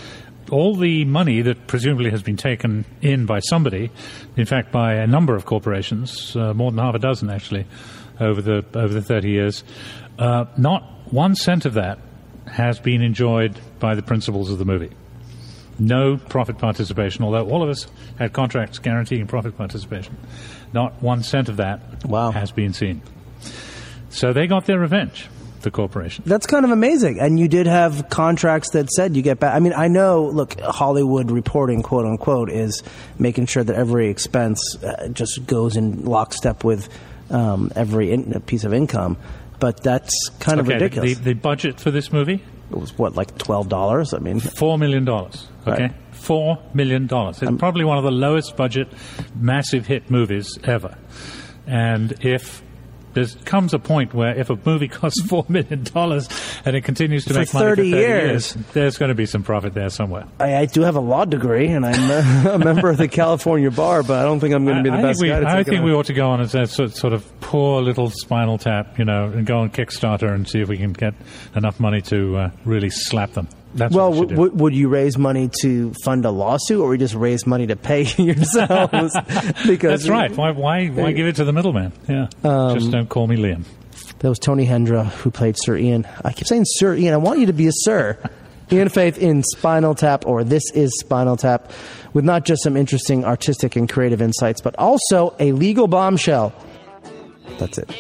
all the money that presumably has been taken in by somebody, in fact by a number of corporations, uh, more than half a dozen actually, over the over the thirty years, uh, not one cent of that has been enjoyed by the principals of the movie. No profit participation, although all of us had contracts guaranteeing profit participation. Not one cent of that wow. has been seen. So they got their revenge, the corporation. That's kind of amazing. And you did have contracts that said you get back. I mean, I know, look, Hollywood reporting, quote unquote, is making sure that every expense uh, just goes in lockstep with um, every in- piece of income. But that's kind okay, of ridiculous. The, the budget for this movie? It was, what, like twelve dollars? I mean, four million dollars. Okay? Right. four million dollars. It's um, probably one of the lowest budget, massive hit movies ever. And if there comes a point where if a movie costs four million dollars and it continues to for make money for thirty years, years, there's going to be some profit there somewhere. I, I do have a law degree, and I'm a, a member of the California Bar, but I don't think I'm going to be the I best think we, guy to I take think it we on. ought to go on as a sort, sort of poor little Spinal Tap, you know, and go on Kickstarter and see if we can get enough money to uh, really slap them. That's well, what we should w- do. w- would you raise money to fund a lawsuit, or would you just raise money to pay yourselves? Because That's right. Why, why, why give it to the middleman? Yeah. Um, Just don't call me Liam. That was Tony Hendra, who played Sir Ian. I keep saying Sir Ian. I want you to be a sir. Ian Faith in Spinal Tap, or This Is Spinal Tap, with not just some interesting artistic and creative insights, but also a legal bombshell. That's it.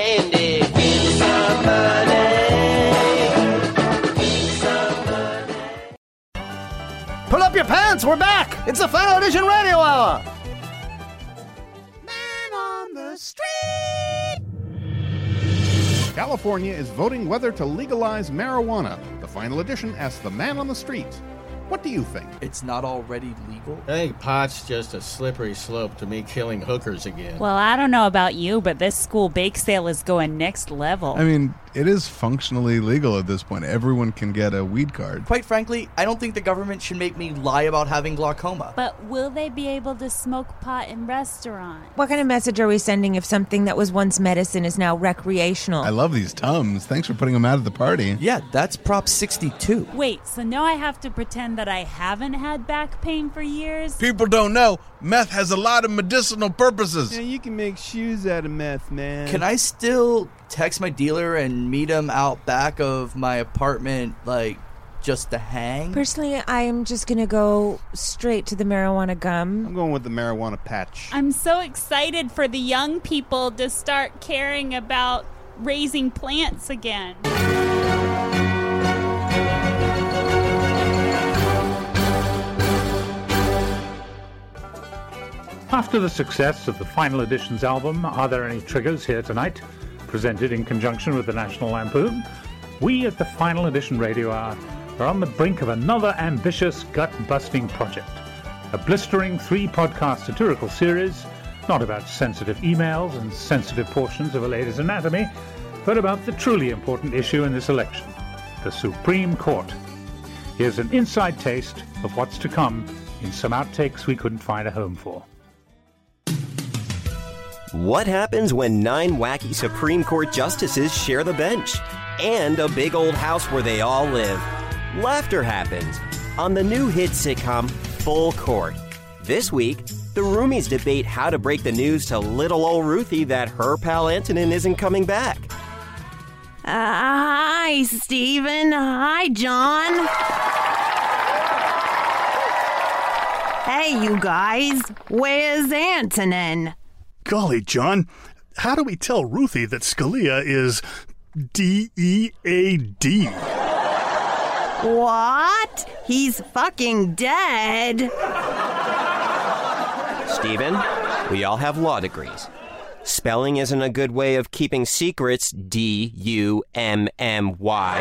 Pull up your pants, we're back! It's the Final Edition Radio Hour! Man on the street! California is voting whether to legalize marijuana. The Final Edition asks the man on the street, what do you think? It's not already legal? I think pot's just a slippery slope to me killing hookers again. Well, I don't know about you, but this school bake sale is going next level. I mean, it is functionally legal at this point. Everyone can get a weed card. Quite frankly, I don't think the government should make me lie about having glaucoma. But will they be able to smoke pot in restaurants? What kind of message are we sending if something that was once medicine is now recreational? I love these Tums. Thanks for putting them out at the party. Yeah, that's Prop sixty-two. Wait, so now I have to pretend that I haven't had back pain for years? People don't know, meth has a lot of medicinal purposes. Yeah, you can make shoes out of meth, man. Can I still text my dealer and meet him out back of my apartment, like, just to hang? Personally, I am just going to go straight to the marijuana gum. I'm going with the marijuana patch. I'm so excited for the young people to start caring about raising plants again. After the success of the Final Editions album, Are There Any Triggers Here Tonight, presented in conjunction with the National Lampoon, we at the Final Edition Radio Hour are on the brink of another ambitious, gut-busting project. A blistering three-podcast satirical series, not about sensitive emails and sensitive portions of a lady's anatomy, but about the truly important issue in this election, the Supreme Court. Here's an inside taste of what's to come in some outtakes we couldn't find a home for. What happens when nine wacky Supreme Court justices share the bench? And a big old house where they all live. Laughter happens on the new hit sitcom Full Court. This week, the roomies debate how to break the news to little old Ruthie that her pal Antonin isn't coming back. Uh, hi, Stephen. Hi, John. Hey, you guys. Where's Antonin? Golly, John, how do we tell Ruthie that Scalia is D E A D? What? He's fucking dead. Stephen, we all have law degrees. Spelling isn't a good way of keeping secrets, D U M M Y.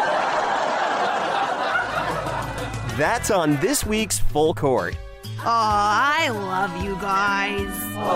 That's on this week's Full Court. Oh, I love you guys.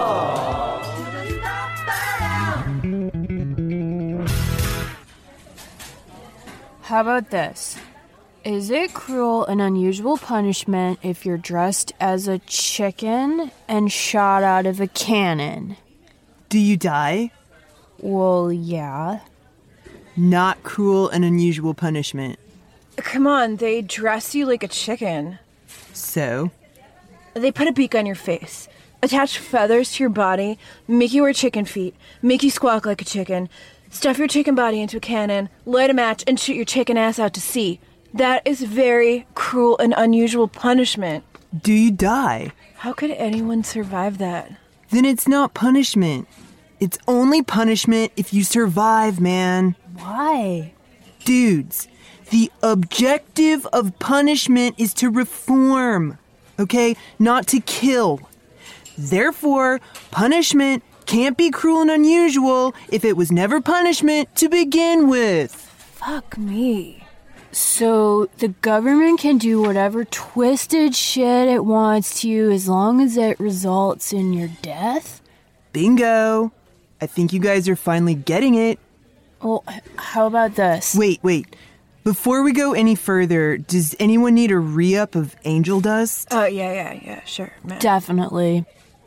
How about this? Is it cruel and unusual punishment if you're dressed as a chicken and shot out of a cannon? Do you die? Well, yeah. Not cruel and unusual punishment. Come on, they dress you like a chicken. So? They put a beak on your face, attach feathers to your body, make you wear chicken feet, make you squawk like a chicken, stuff your chicken body into a cannon, light a match, and shoot your chicken ass out to sea. That is very cruel and unusual punishment. Do you die? How could anyone survive that? Then it's not punishment. It's only punishment if you survive, man. Why? Dudes, the objective of punishment is to reform, okay? Not to kill. Therefore, punishment can't be cruel and unusual if it was never punishment to begin with. Fuck me. So the government can do whatever twisted shit it wants to you as long as it results in your death? Bingo. I think you guys are finally getting it. Well, how about this? Wait, wait. Before we go any further, does anyone need a re-up of angel dust? Oh, uh, yeah, yeah, yeah, sure. Man. Definitely.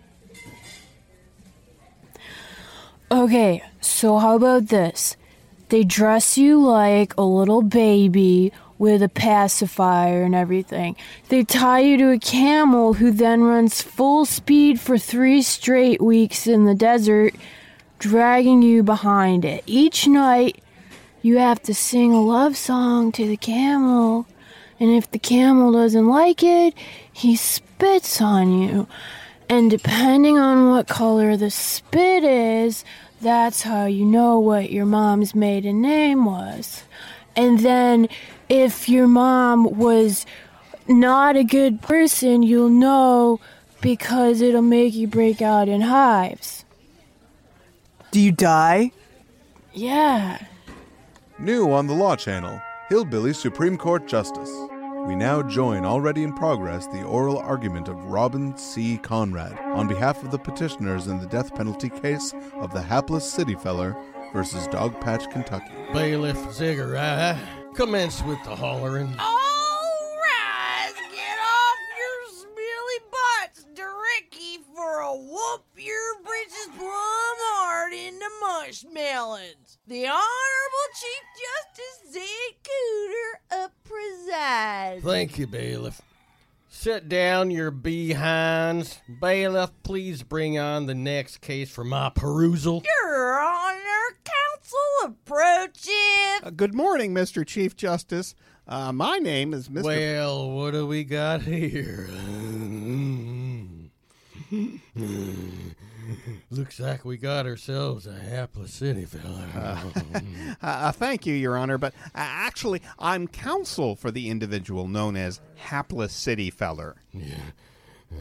Okay, so how about this? They dress you like a little baby with a pacifier and everything. They tie you to a camel who then runs full speed for three straight weeks in the desert, dragging you behind it. Each night, you have to sing a love song to the camel, and if the camel doesn't like it, he spits on you. And depending on what color the spit is, that's how you know what your mom's maiden name was. And then, if your mom was not a good person, you'll know because it'll make you break out in hives. Do you die? Yeah. New on the Law Channel, Hillbilly Supreme Court Justice. We now join already in progress the oral argument of Robin C. Conrad on behalf of the petitioners in the death penalty case of the hapless city feller versus Dogpatch, Kentucky. Bailiff Ziggurat, commence with the hollering. All rise, get off your smelly butts, Dericky, for a whoop your britches plum hard into mushmelons. The Honorable Chief Justice Zed Cooter, a preside. Thank you, Bailiff. Sit down, your behinds. Bailiff, please bring on the next case for my perusal. Your Honor, counsel approaches. Uh, good morning, Mister Chief Justice. Uh, my name is Mister Well, what do we got here? Looks like we got ourselves a hapless city fella. uh, uh, thank you, Your Honor, but uh, actually, I'm counsel for the individual known as Hapless City Feller. Yeah.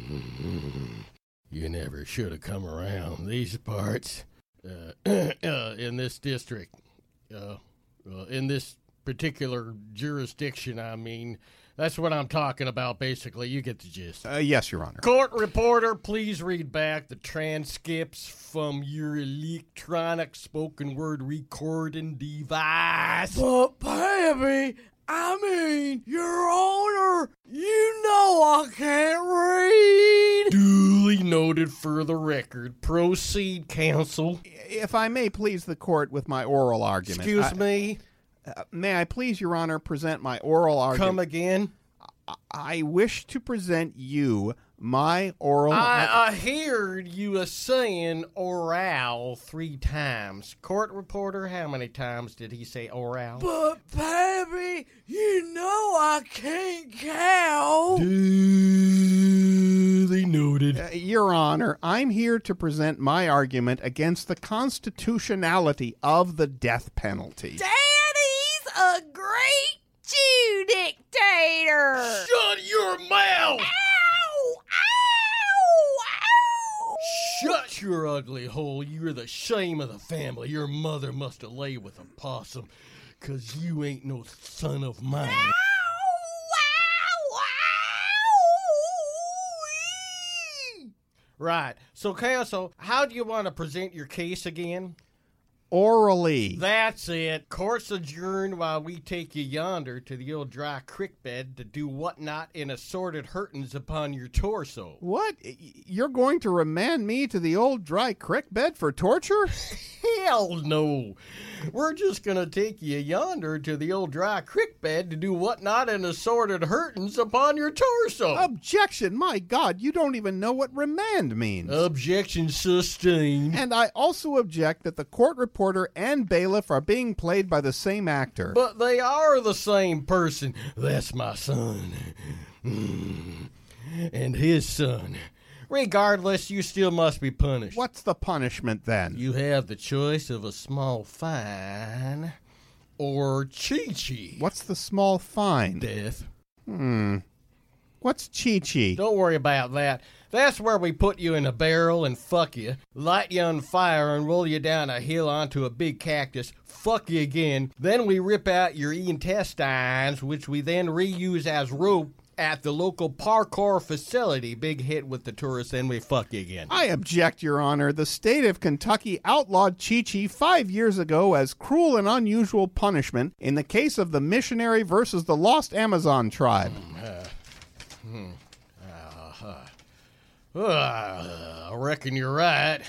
You never should have come around these parts. Uh, uh, in this district. Uh, uh, in this particular jurisdiction, I mean. That's what I'm talking about, basically. You get the gist. Uh, yes, Your Honor. Court reporter, please read back the transcripts from your electronic spoken word recording device. But, baby, I mean, Your Honor, you know I can't read. Duly noted for the record. Proceed, counsel. If I may please the court with my oral argument. Excuse I, me? Uh, may I please, Your Honor, present my oral argument? Come again? I, I wish to present you my oral... I, I heard you a saying oral three times. Court reporter, how many times did he say oral? But, baby, you know I can't count. Duly noted. Uh, Your Honor, I'm here to present my argument against the constitutionality of the death penalty. Daddy's a great Jew dictator. Shut your mouth! Ow! Ow! Ow! Shut your ugly hole. You're the shame of the family. Your mother must have laid with a possum, 'cause you ain't no son of mine. Ow! Ow! Ow! Right. So, counsel, how do you want to present your case again? orally. That's it. Court's adjourned while we take you yonder to the old dry creek bed to do whatnot in assorted hurtings upon your torso. What? You're going to remand me to the old dry creek bed for torture? Hell no. We're just going to take you yonder to the old dry creek bed to do whatnot in assorted hurtings upon your torso. Objection! My God, you don't even know what remand means. Objection sustained. And I also object that the court reporter and bailiff are being played by the same actor. But they are the same person. That's my son. Mm. And his son. Regardless, you still must be punished. What's the punishment then? You have the choice of a small fine or Chi-Chi. What's the small fine? Death. Hmm. What's Chi-Chi? Don't worry about that. That's where we put you in a barrel and fuck you, light you on fire and roll you down a hill onto a big cactus, fuck you again. Then we rip out your intestines, which we then reuse as rope at the local parkour facility. Big hit with the tourists, then we fuck you again. I object, Your Honor. The state of Kentucky outlawed Chi-Chi five years ago as cruel and unusual punishment in the case of the missionary versus the Lost Amazon tribe. Uh, hmm. uh, uh, uh, I reckon you're right.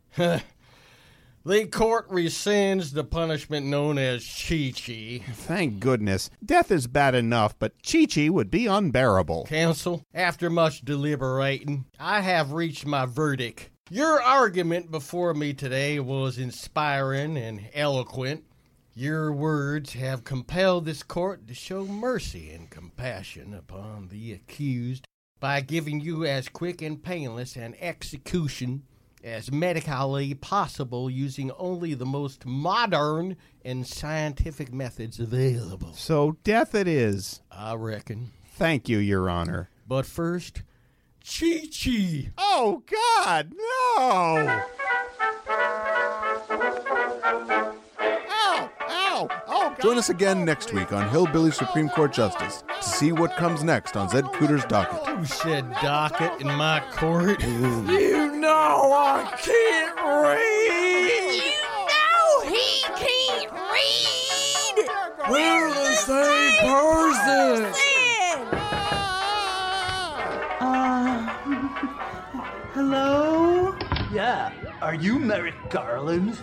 The court rescinds the punishment known as Chi-Chi. Thank goodness. Death is bad enough, but Chi-Chi would be unbearable. Counsel, after much deliberating, I have reached my verdict. Your argument before me today was inspiring and eloquent. Your words have compelled this court to show mercy and compassion upon the accused by giving you as quick and painless an execution as medically possible using only the most modern and scientific methods available. So death it is. I reckon. Thank you, Your Honor. But first, Chi-Chi. Oh, God, no! Ow! Ow! Oh, God! Join us again next week on Hillbilly Supreme Court Justice to see what comes next on Zed Cooter's docket. Who said docket in my court? You know I can't read! You know he can't read! We're the same person! Uh, hello? Yeah, are you Merrick Garland?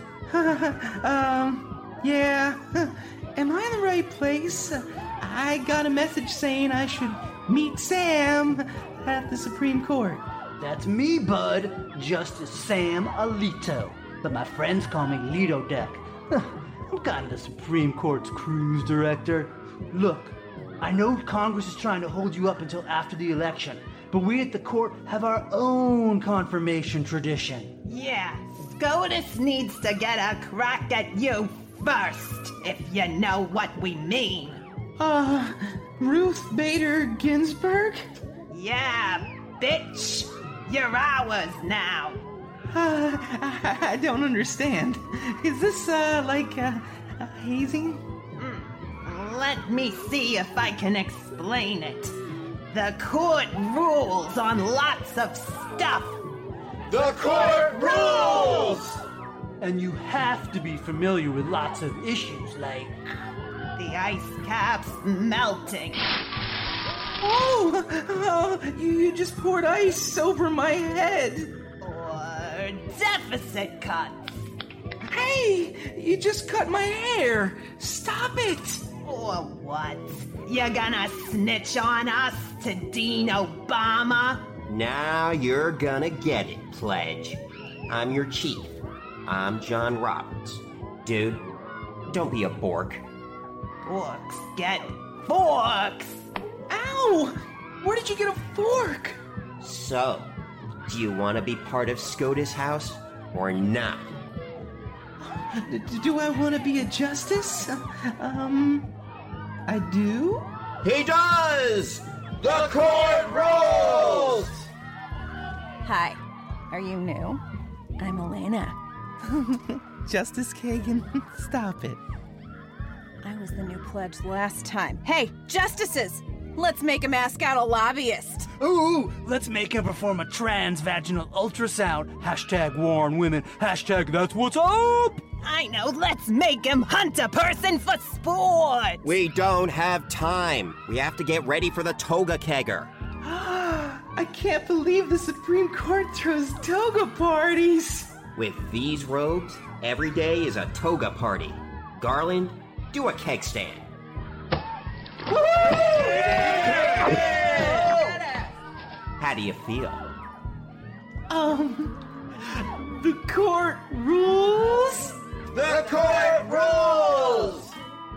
um, yeah. Am I in the right place? I got a message saying I should meet Sam at the Supreme Court. That's me, bud. Justice Sam Alito. But my friends call me Lido Deck. I'm kind of the Supreme Court's cruise director. Look, I know Congress is trying to hold you up until after the election, but we at the court have our own confirmation tradition. Yeah, SCOTUS needs to get a crack at you first, if you know what we mean. Uh, Ruth Bader Ginsburg? Yeah, bitch. You're ours now. Uh, I, I don't understand. Is this, uh, like, uh, uh hazing? Mm. Let me see if I can explain it. The court rules on lots of stuff. The court rules! And you have to be familiar with lots of issues like the ice caps melting. Oh, oh you, you just poured ice over my head. Or deficit cuts. Hey, you just cut my hair. Stop it. Or what? You gonna snitch on us to Dean Obama? Now you're gonna get it, Pledge. I'm your chief. I'm John Roberts. Dude, don't be a bork. Forks get forks! Ow! Where did you get a fork? So, do you want to be part of SCOTUS House or not? D- do I want to be a justice? Um, I do? He does! The court rules! Hi, are you new? I'm Elena. Justice Kagan, stop it. I was the new pledge last time. Hey, justices! Let's make him ask out a lobbyist. Ooh, let's make him perform a transvaginal ultrasound. Hashtag war on women. Hashtag that's what's up. I know, let's make him hunt a person for sport. We don't have time. We have to get ready for the toga kegger. I can't believe the Supreme Court throws toga parties. With these robes, every day is a toga party. Garland, do a keg stand. How do you feel? Um, the court rules? The court rules!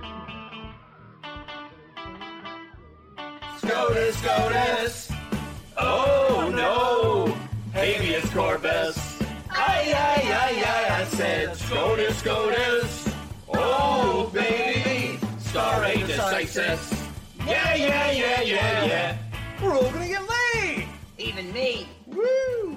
SCOTUS, SCOTUS! Oh no! Habeas corpus! Aye, aye, aye, aye, I said SCOTUS, SCOTUS! Oh baby! Stare decisis! Yeah, yeah, yeah, yeah, yeah! We're all gonna get laid! Even me. Woo!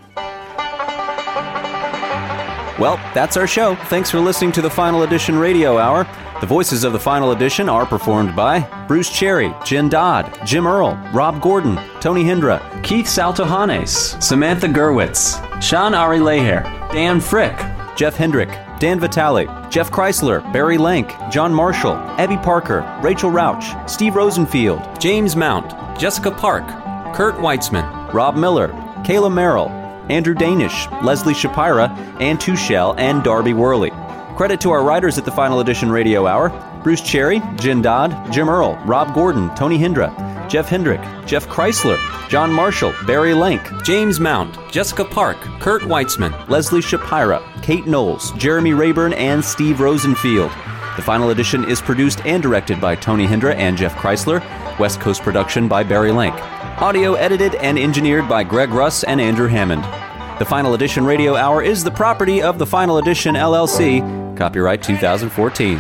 Well, that's our show. Thanks for listening to the Final Edition Radio Hour. The voices of the Final Edition are performed by Bruce Cherry, Jen Dodd, Jim Earl, Rob Gordon, Tony Hindra, Keith Saltohanes, Samantha Gerwitz, Sean Ari Leher, Dan Frick, Jeff Hendrick, Dan Vitale, Jeff Chrysler, Barry Lank, John Marshall, Abby Parker, Rachel Rauch, Steve Rosenfield, James Mount, Jessica Park, Kurt Weitzman, Rob Miller, Kayla Merrill, Andrew Danish, Leslie Shapira, Ann Tuchel, and Darby Worley. Credit to our writers at the Final Edition Radio Hour: Bruce Cherry, Jen Dodd, Jim Earl, Rob Gordon, Tony Hindra, Jeff Hendrick, Jeff Chrysler, John Marshall, Barry Lank, James Mount, Jessica Park, Kurt Weitzman, Leslie Shapira, Kate Knowles, Jeremy Rayburn, and Steve Rosenfield. The Final Edition is produced and directed by Tony Hindra and Jeff Chrysler. West Coast production by Barry Lank. Audio edited and engineered by Greg Russ and Andrew Hammond. The Final Edition Radio Hour is the property of the Final Edition L L C. Copyright two thousand fourteen.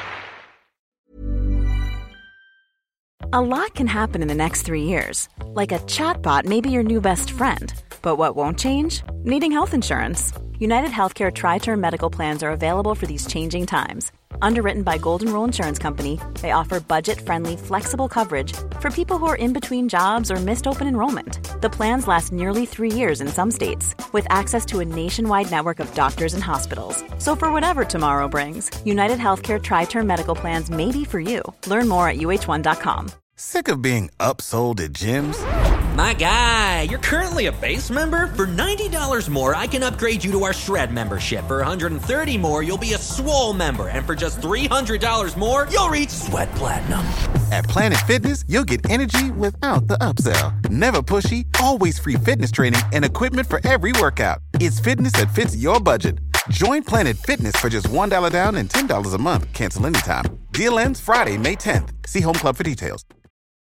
A lot can happen in the next three years. Like a chatbot may be your new best friend. But what won't change? Needing health insurance. United Healthcare Tri-Term Medical Plans are available for these changing times. Underwritten by Golden Rule Insurance Company, they offer budget-friendly, flexible coverage for people who are in between jobs or missed open enrollment. The plans last nearly three years in some states, with access to a nationwide network of doctors and hospitals. So for whatever tomorrow brings, United Healthcare Tri-Term Medical Plans may be for you. Learn more at U H one dot com. Sick of being upsold at gyms? My guy, you're currently a base member? For ninety dollars more, I can upgrade you to our Shred membership. For one hundred thirty dollars more, you'll be a Swole member. And for just three hundred dollars more, you'll reach Sweat Platinum. At Planet Fitness, you'll get energy without the upsell. Never pushy, always free fitness training and equipment for every workout. It's fitness that fits your budget. Join Planet Fitness for just one dollar down and ten dollars a month. Cancel anytime. Deal ends Friday, May tenth. See Home Club for details.